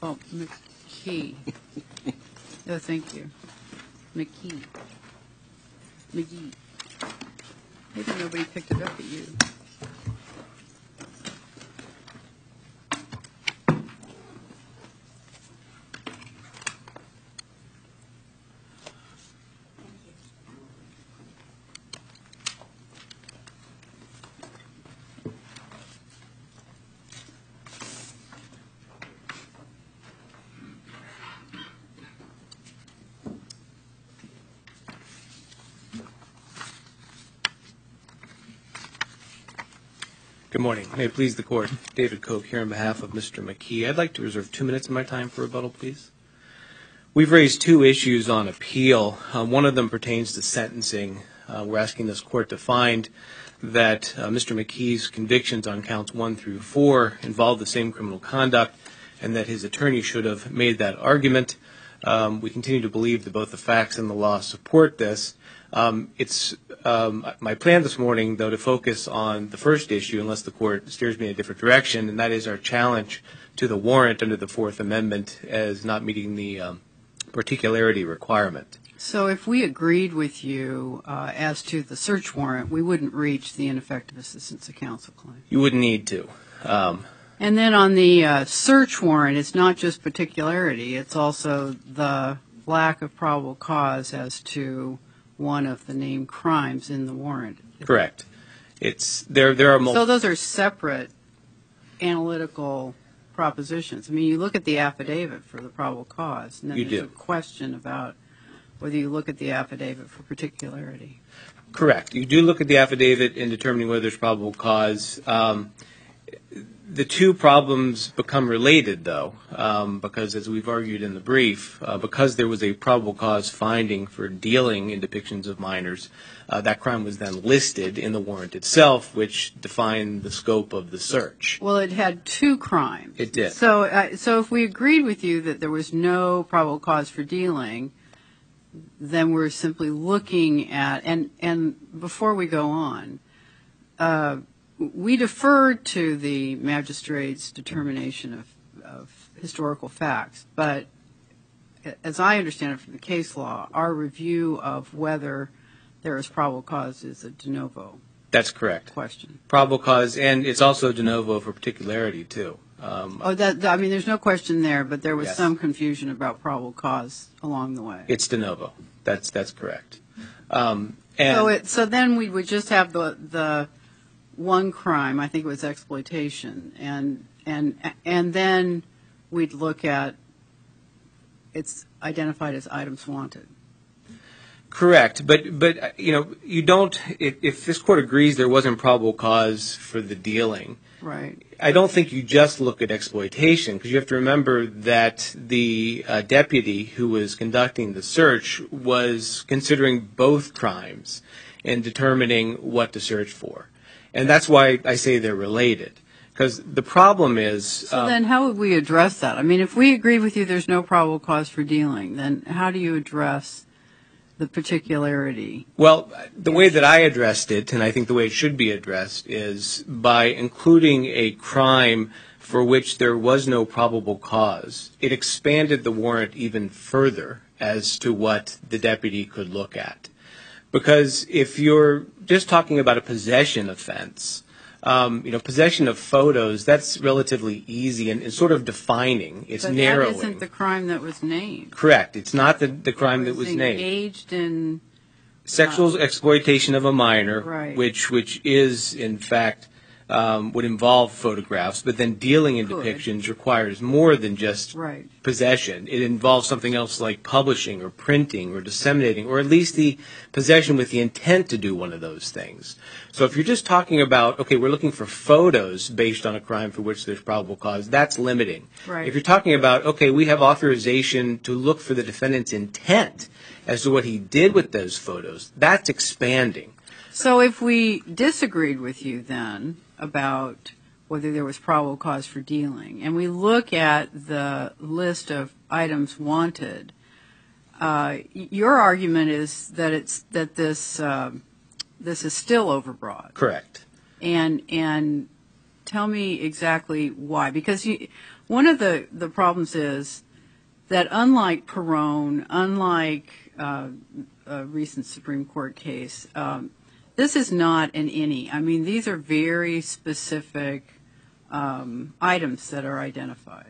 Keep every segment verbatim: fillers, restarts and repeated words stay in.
Oh, McKee. Oh, thank you. McKee. McGee. Maybe nobody picked it up at you. Good morning. May it please the Court. David Koch here on behalf of Mister McKee. I'd like to reserve two minutes of my time for rebuttal, please. We've raised two issues on appeal. Uh, one of them pertains to sentencing. Uh, we're asking this Court to find that uh, Mister McKee's convictions on counts one through four involve the same criminal conduct and that his attorney should have made that argument. Um, we continue to believe that both the facts and the law support this. Um, it's um, my plan this morning, though, to focus on the first issue, unless the Court steers me in a different direction, and that is our challenge to the warrant under the Fourth Amendment as not meeting the um, particularity requirement. So if we agreed with you uh, as to the search warrant, we wouldn't reach the ineffective assistance of counsel claim. You wouldn't need to. Um, and then on the uh, search warrant, it's not just particularity, it's also the lack of probable cause as to one of the named crimes in the warrant. Correct. It's there. There are multiple. So those are separate analytical propositions. I mean, you look at the affidavit for the probable cause, and then You there's do. a question about whether you look at the affidavit for particularity. Correct. You do look at the affidavit in determining whether there's probable cause. Um, the two problems become related, though, um, because as we've argued in the brief, uh, because there was a probable cause finding for dealing in depictions of minors, uh, that crime was then listed in the warrant itself, which defined the scope of the search. Well, it had two crimes. It did. So, uh, so if we agreed with you that there was no probable cause for dealing, then we're simply looking at, and, and before we go on, uh, we deferred to the magistrate's determination of, of historical facts, but as I understand it from the case law, our review of whether there is probable cause is a de novo That's correct. question. Probable cause, and it's also de novo for particularity, too. Um, Oh, that, I mean, there's no question there, but there was Yes. some confusion about probable cause along the way. it's de novo. That's that's correct. Um, and So it, so then we would just have the, the one crime, I think it was exploitation, and, and, and then we'd look at, it's identified as items wanted. Correct, but but uh, you know you don't. If, if this court agrees there wasn't probable cause for the dealing, Right. I don't think you just look at exploitation, because you have to remember that the uh, deputy who was conducting the search was considering both crimes and determining what to search for, and that's why I say they're related. Because the problem is. So um, then how would we address that? I mean, if we agree with you there's no probable cause for dealing, then how do you address the particularity? Well, the way that I addressed it, and I think the way it should be addressed, is by including a crime for which there was no probable cause. It expanded the warrant even further as to what the deputy could look at. Because if you're just talking about a possession offense, um, you know, possession of photos, that's relatively easy and, and sort of defining. It's But narrowing. that isn't the crime that was named. Correct. It's not the, the crime that was named. Engaged in, Sexual exploitation of a minor, Right. which which is in fact um, would involve photographs, but then dealing in Could. depictions requires more than just right. possession. It involves something else like publishing or printing or disseminating, or at least the possession with the intent to do one of those things. So if you're just talking about, okay, we're looking for photos based on a crime for which there's probable cause, that's limiting. Right. If you're talking about, okay, we have authorization to look for the defendant's intent as to what he did with those photos, that's expanding. So if we disagreed with you then about whether there was probable cause for dealing, and we look at the list of items wanted, uh, your argument is that it's that this um, this is still overbroad, Correct. and and tell me exactly why. Because you, one of the, the problems is that unlike Perone, unlike uh, a recent Supreme Court case, um, this is not an any. I mean, these are very specific um, items that are identified.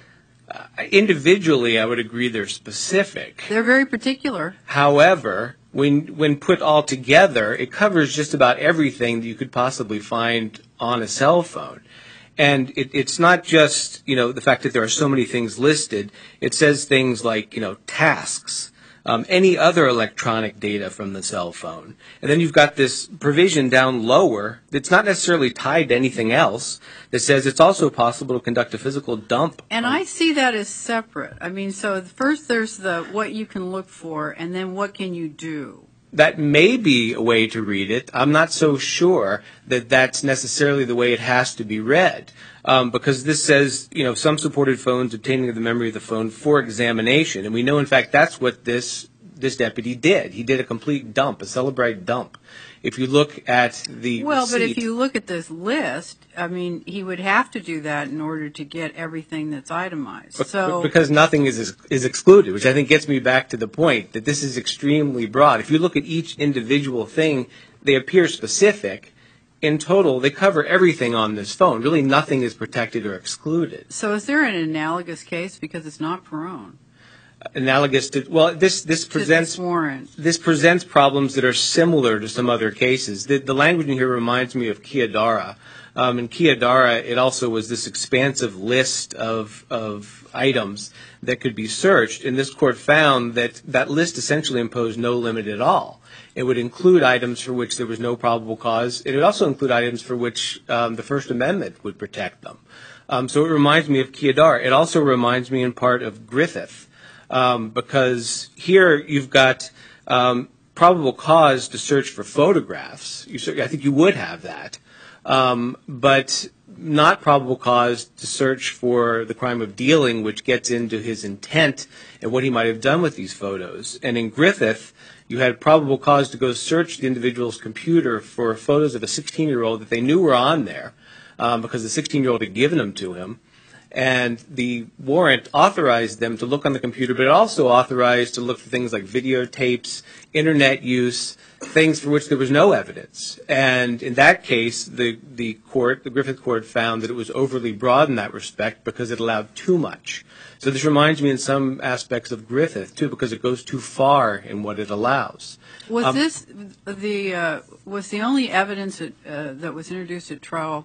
Uh, individually, I would agree they're specific. They're very particular. However, when when put all together, it covers just about everything that you could possibly find on a cell phone. And it, it's not just, you know, the fact that there are so many things listed. It says things like, you know, tasks, um, any other electronic data from the cell phone. And then you've got this provision down lower that's not necessarily tied to anything else that says it's also possible to conduct a physical dump. And I see that as separate. I mean, so first there's the what you can look for, and then what can you do. That may be a way to read it. I'm not so sure that that's necessarily the way it has to be read, um, because this says, you know, some supported phones obtaining of the memory of the phone for examination. And we know, in fact, that's what this this deputy did. He did a complete dump, a Cellebrite dump. If you look at the Well, receipt, but if you look at this list, I mean, he would have to do that in order to get everything that's itemized. But, so because nothing is is excluded, which I think gets me back to the point that this is extremely broad. If you look at each individual thing, they appear specific. In total, they cover everything on this phone. Really, nothing is protected or excluded. So is there an analogous case? Because it's not Perone. Analogous to, well, this this To presents this warrant. this presents problems that are similar to some other cases. The, the language in here reminds me of Kiyadara. Um, in Kiyadara, it also was this expansive list of of items that could be searched, and this court found that that list essentially imposed no limit at all. It would include items for which there was no probable cause. It would also include items for which um, the First Amendment would protect them. Um, so it reminds me of Kiyadara. It also reminds me in part of Griffith. Um, because here you've got um, probable cause to search for photographs. You, I think you would have that, um, but not probable cause to search for the crime of dealing, which gets into his intent and what he might have done with these photos. And in Griffith, you had probable cause to go search the individual's computer for photos of a sixteen-year-old that they knew were on there um, because the sixteen-year-old had given them to him. And the warrant authorized them to look on the computer, but it also authorized to look for things like videotapes, internet use, things for which there was no evidence. And in that case, the, the court, the Griffith court, found that it was overly broad in that respect because it allowed too much. So this reminds me in some aspects of Griffith, too, because it goes too far in what it allows. Was Um, this the uh, was the only evidence that, uh, that was introduced at trial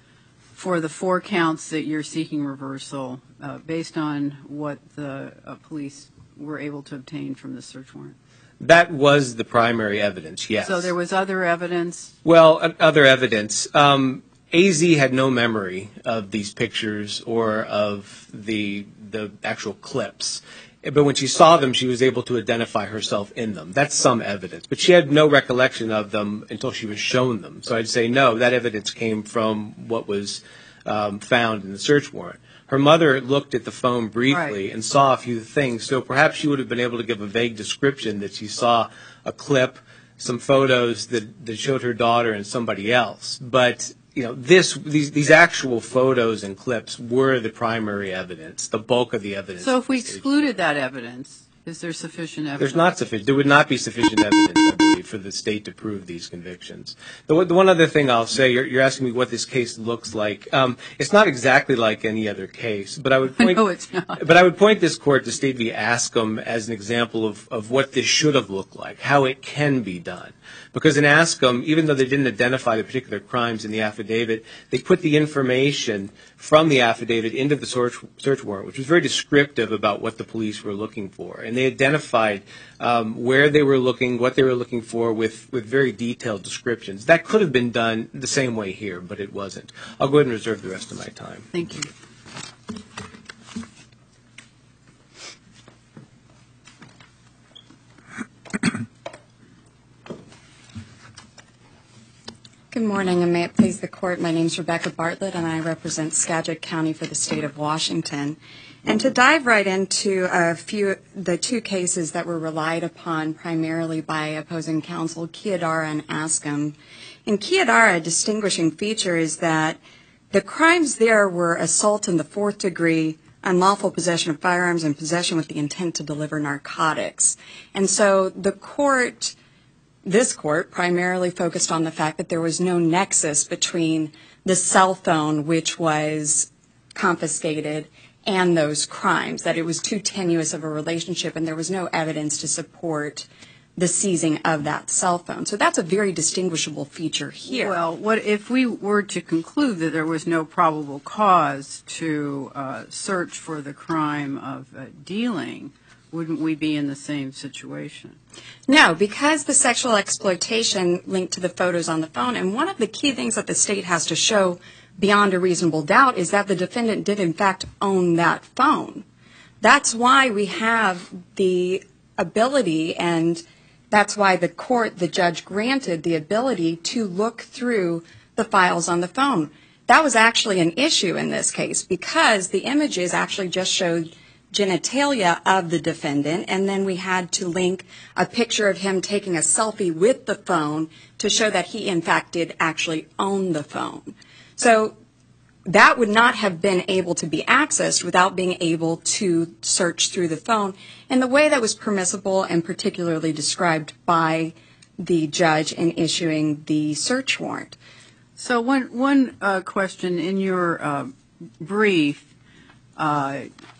for the four counts that you're seeking reversal uh, based on what the uh, police were able to obtain from the search warrant? That was the primary evidence, yes. So there was other evidence? Well, uh, other evidence. Um, A Z had no memory of these pictures or of the the actual clips. But when she saw them, she was able to identify herself in them. That's some evidence. But she had no recollection of them until she was shown them. So I'd say, no, that evidence came from what was um, found in the search warrant. Her mother looked at the phone briefly Right. and saw a few things. So perhaps she would have been able to give a vague description that she saw a clip, some photos that, that showed her daughter and somebody else. But you know, this these these actual photos and clips were the primary evidence, the bulk of the evidence. So if we excluded that evidence, is there sufficient evidence? There's not sufficient. There would not be sufficient evidence, I believe, for the state to prove these convictions. The, the one other thing I'll say, you're, you're asking me what this case looks like. Um, it's not exactly like any other case, but I would point. No, it's not. But I would point this court to State v. Ascom as an example of, of what this should have looked like, how it can be done. Because in Ascom, even though they didn't identify the particular crimes in the affidavit, they put the information from the affidavit into the search, search warrant, which was very descriptive about what the police were looking for. And they identified um, where they were looking, what they were looking for with, with very detailed descriptions. That could have been done the same way here, but it wasn't. I'll go ahead and reserve the rest of my time. Thank you. Good morning, and may it please the Court. My name is Rebecca Bartlett, and I represent Skagit County for the State of Washington. And to dive right into a few, the two cases that were relied upon primarily by opposing counsel, Kiyadara and Ascom. In Kiyadara, a distinguishing feature is that The crimes there were assault in the fourth degree, unlawful possession of firearms, and possession with the intent to deliver narcotics. And so the court, this court, primarily focused on the fact that there was no nexus between the cell phone, which was confiscated, and those crimes, that it was too tenuous of a relationship and there was no evidence to support the seizing of that cell phone. So that's a very distinguishable feature here. Well, what if we were to conclude that there was no probable cause to uh, search for the crime of uh, dealing, wouldn't we be in the same situation? No, because the sexual exploitation linked to the photos on the phone, and one of the key things that the state has to show beyond a reasonable doubt is that the defendant did in fact own that phone. That's why we have the ability, and that's why the court, the judge, granted the ability to look through the files on the phone. That was actually an issue in this case because the images actually just showed genitalia of the defendant, and then we had to link a picture of him taking a selfie with the phone to show that he in fact did actually own the phone. So that would not have been able to be accessed without being able to search through the phone in the way that was permissible and particularly described by the judge in issuing the search warrant. So one one uh, question in your uh, brief, uh,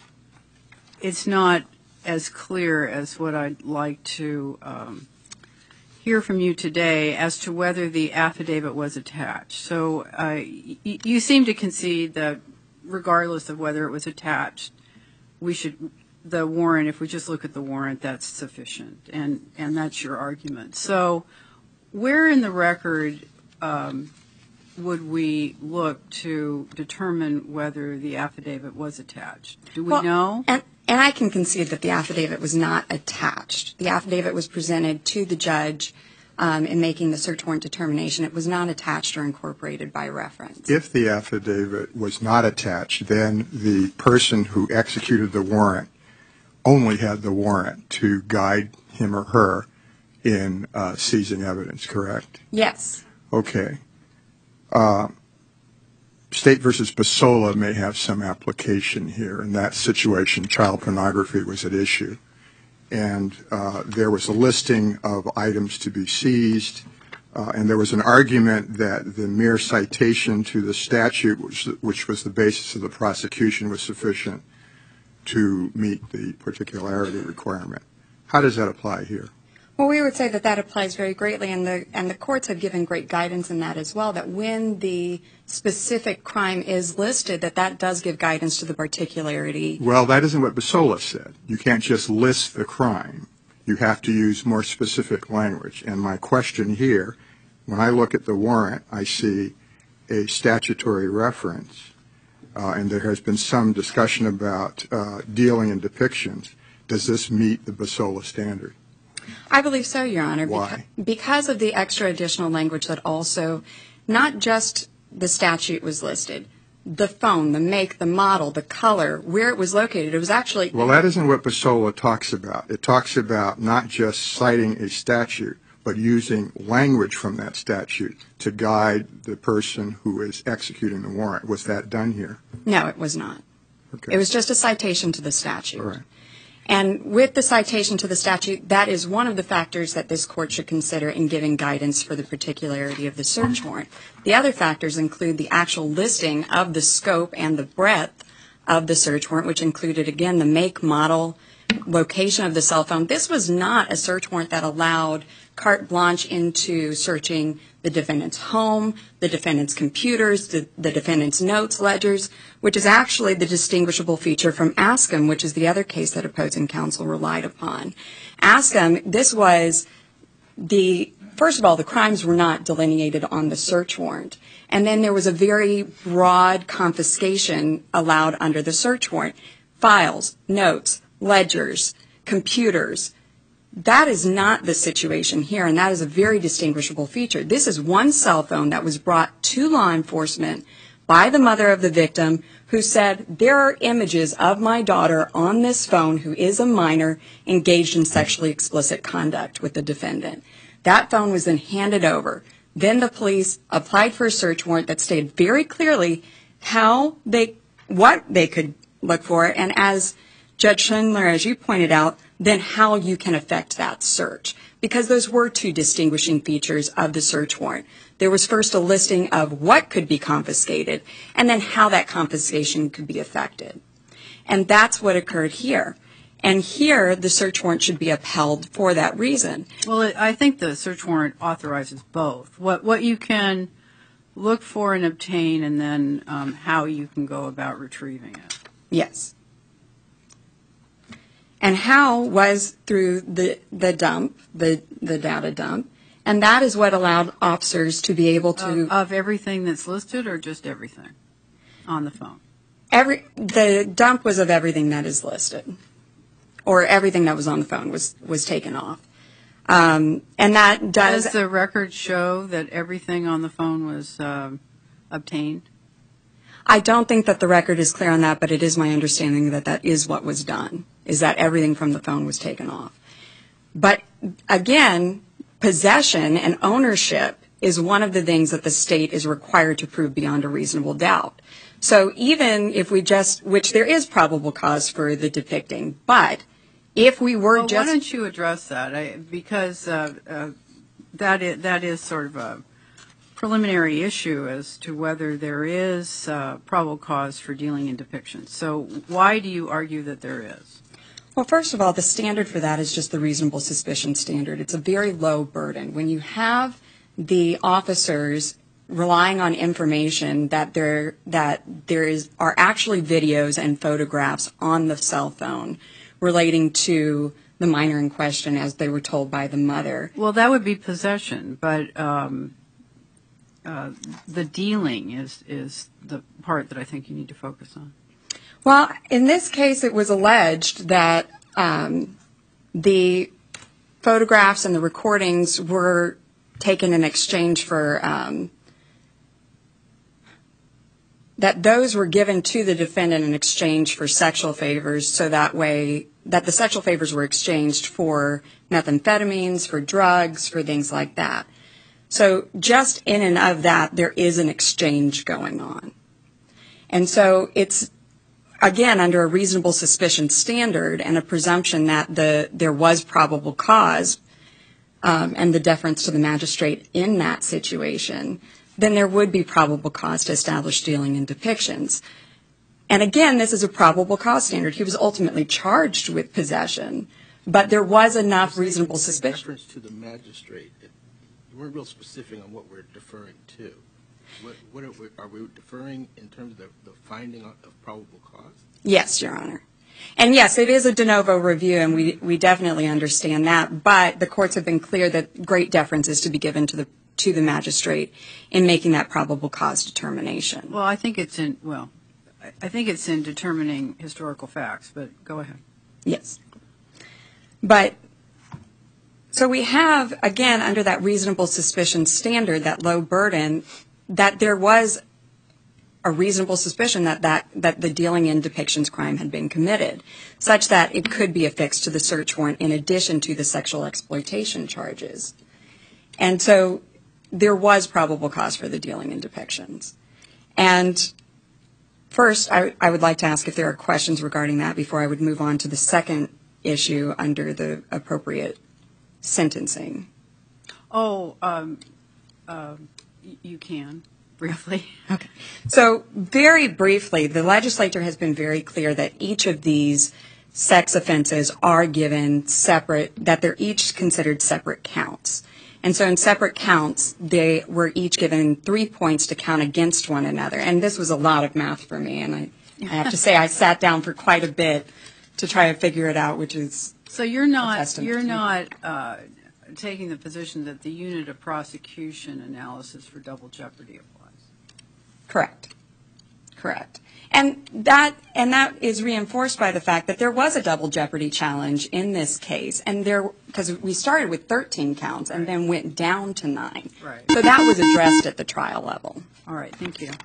it's not as clear as what I'd like to um, hear from you today as to whether the affidavit was attached. So uh, y- you seem to concede that regardless of whether it was attached, we should, the warrant, if we just look at the warrant, that's sufficient, and, and that's your argument. So where in the record um, would we look to determine whether the affidavit was attached? Do we well, know? And, and I can concede that the affidavit was not attached. The affidavit was presented to the judge um, in making the search warrant determination. It was not attached or incorporated by reference. If the affidavit was not attached, then the person who executed the warrant only had the warrant to guide him or her in uh, seizing evidence, correct? Yes. Okay. Uh, State versus Basola may have some application here. In that situation, child pornography was at issue. And uh, there was a listing of items to be seized, uh, and there was an argument that the mere citation to the statute, which, which was the basis of the prosecution, was sufficient to meet the particularity requirement. How does that apply here? Well, we would say that that applies very greatly, and the and the courts have given great guidance in that as well, that when the specific crime is listed, that that does give guidance to the particularity. Well, that isn't what Basola said. You can't just list the crime. You have to use more specific language. And my question here, when I look at the warrant, I see a statutory reference, uh, and there has been some discussion about uh, dealing in depictions. Does this meet the Basola standard? I believe so, Your Honor. Why? Beca- because of the extra additional language that also, not just the statute was listed, the phone, the make, the model, the color, where it was located. It was actually... Well, that isn't what Basola talks about. It talks about not just citing a statute, but using language from that statute to guide the person who is executing the warrant. Was that done here? No, it was not. Okay. It was just a citation to the statute. All right. And with the citation to the statute, that is one of the factors that this court should consider in giving guidance for the particularity of the search warrant. The other factors include the actual listing of the scope and the breadth of the search warrant, which included, again, the make, model, location of the cell phone. This was not a search warrant that allowed carte blanche into searching the defendant's home, the defendant's computers, the, the defendant's notes, ledgers, which is actually the distinguishable feature from Ascom, which is the other case that opposing counsel relied upon. Ascom, this was the, first of all, the crimes were not delineated on the search warrant. And then there was a very broad confiscation allowed under the search warrant. Files, notes, ledgers, computers. That is not the situation here, and that is a very distinguishable feature. This is one cell phone that was brought to law enforcement by the mother of the victim, who said, there are images of my daughter on this phone who is a minor engaged in sexually explicit conduct with the defendant. That phone was then handed over. Then the police applied for a search warrant that stated very clearly how they, what they could look for, and as Judge Schindler, as you pointed out, then how you can affect that search. Because those were two distinguishing features of the search warrant. There was first a listing of what could be confiscated, and then how that confiscation could be affected. And that's what occurred here. And here, the search warrant should be upheld for that reason. Well, it, I think the search warrant authorizes both. What what you can look for and obtain, and then um, how you can go about retrieving it. Yes. And how was through the, the dump, the, the data dump, and that is what allowed officers to be able to... Of, of everything that's listed, or just everything on the phone? Every the dump was of everything that is listed, or everything that was on the phone was, was taken off. Um, and that does... Does the record show that everything on the phone was um, obtained? I don't think that the record is clear on that, but it is my understanding that that is what was done, is that everything from the phone was taken off. But again, possession and ownership is one of the things that the state is required to prove beyond a reasonable doubt. So even if we just, which there is probable cause for the depicting, but if we were Well, just... why don't you address that? I, because uh, uh, that is, that is sort of a preliminary issue as to whether there is uh, probable cause for dealing in depictions. So why do you argue that there is? Well, first of all, the standard for that is just the reasonable suspicion standard. It's a very low burden. When you have the officers relying on information that there that there is are actually videos and photographs on the cell phone relating to the minor in question, as they were told by the mother. Well, that would be possession, but um, uh, the dealing is is the part that I think you need to focus on. Well, in this case, it was alleged that um, the photographs and the recordings were taken in exchange for, um, that those were given to the defendant in exchange for sexual favors, so that way, that the sexual favors were exchanged for methamphetamines, for drugs, for things like that. So just in and of that, there is an exchange going on. And so it's, again, under a reasonable suspicion standard and a presumption that the there was probable cause um, and the deference to the magistrate in that situation, then there would be probable cause to establish dealing in depictions. And again, this is a probable cause standard. He was ultimately charged with possession, but there was enough reasonable suspicion. Deference to the magistrate. It, you weren't real specific on what we're deferring to. What, what are, we, are we deferring in terms of the, the finding of, of probable cause? Yes, Your Honor. And yes, it is a de novo review, and we we definitely understand that. But the courts have been clear that great deference is to be given to the to the magistrate in making that probable cause determination. Well, I think it's in well, I, I think it's in determining historical facts. But go ahead. Yes. But so we have, again, under that reasonable suspicion standard, that low burden, that there was a reasonable suspicion that, that, that the dealing in depictions crime had been committed, such that it could be affixed to the search warrant in addition to the sexual exploitation charges. And so there was probable cause for the dealing in depictions. And first, I, I would like to ask if there are questions regarding that before I would move on to the second issue under the appropriate sentencing. Oh, um, uh, y- you can. Briefly. Okay. So very briefly, the legislature has been very clear that each of these sex offenses are given separate, that they're each considered separate counts. And so in separate counts, they were each given three points to count against one another. And this was a lot of math for me, and I, I have to say I sat down for quite a bit to try to figure it out, which is So you're not testament you're to me. not uh, taking the position that the unit of prosecution analysis for double jeopardy applies. correct. Correct. And that and that is reinforced by the fact that there was a double jeopardy challenge in this case, and there because we started with thirteen counts and then went down to nine. Right. So that was addressed at the trial level. All right. Thank you.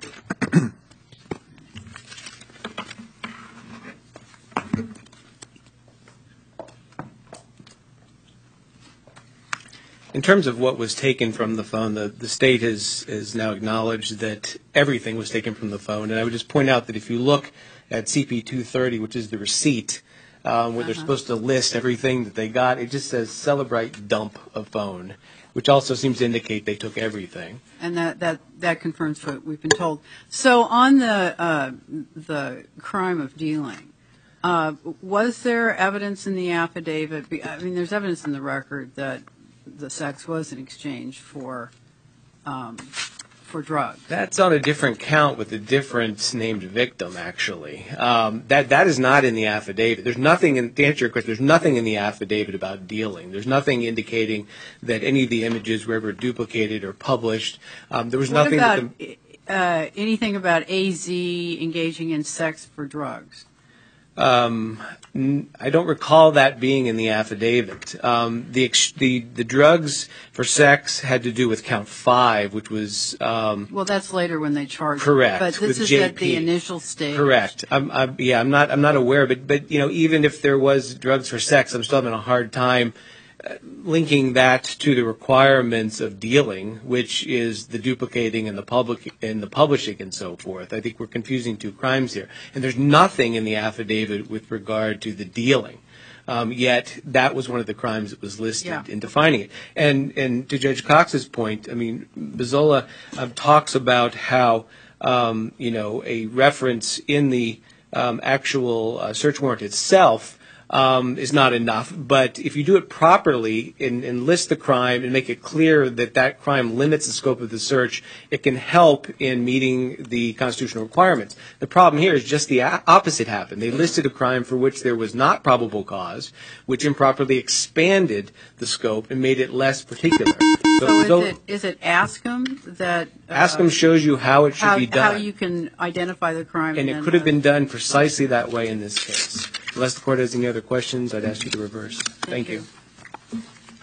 In terms of what was taken from the phone, the, the state has, has now acknowledged that everything was taken from the phone. And I would just point out that if you look at C P two thirty, which is the receipt, um, where they're Uh-huh. supposed to list everything that they got, it just says Celebrite dump a phone, which also seems to indicate they took everything. And that, that, that confirms what we've been told. So on the, uh, the crime of dealing, uh, was there evidence in the affidavit? Be- I mean, there's evidence in the record that the sex was in exchange for, um, for drugs. That's on a different count with a different named victim, actually. Um, that that is not in the affidavit. There's nothing, in, to answer your question, there's nothing in the affidavit about dealing. There's nothing indicating that any of the images were ever duplicated or published. Um, there was What nothing about that the, uh, anything about A Z engaging in sex for drugs? Um, n- I don't recall that being in the affidavit. Um, the, ex- the the drugs for sex had to do with count five, which was um, Well, that's later when they charge. Correct, But this with is J at the P. initial stage. correct. I'm, I'm, yeah, I'm not I'm not aware of it, but you know, even if there was drugs for sex, I'm still having a hard time uh, linking that to the requirements of dealing, which is the duplicating and the public and the publishing and so forth. I think we're confusing two crimes here, and there's nothing in the affidavit with regard to the dealing. Um, yet that was one of the crimes that was listed Yeah. in defining it. And and to Judge Cox's point, I mean, Bizzola um, talks about how um, you know a reference in the um, actual uh, search warrant itself um, is not enough. But if you do it properly and, and list the crime and make it clear that that crime limits the scope of the search, it can help in meeting the constitutional requirements. The problem here is just the a- opposite happened. They listed a crime for which there was not probable cause, which improperly expanded the scope and made it less particular. So so is it, is it ASCM that? uh, ASCM shows you how it should how, be done. how you can identify the crime. And it then could have the- been done precisely that way in this case. Unless the court has any other questions, I'd ask you to reverse. Thank you.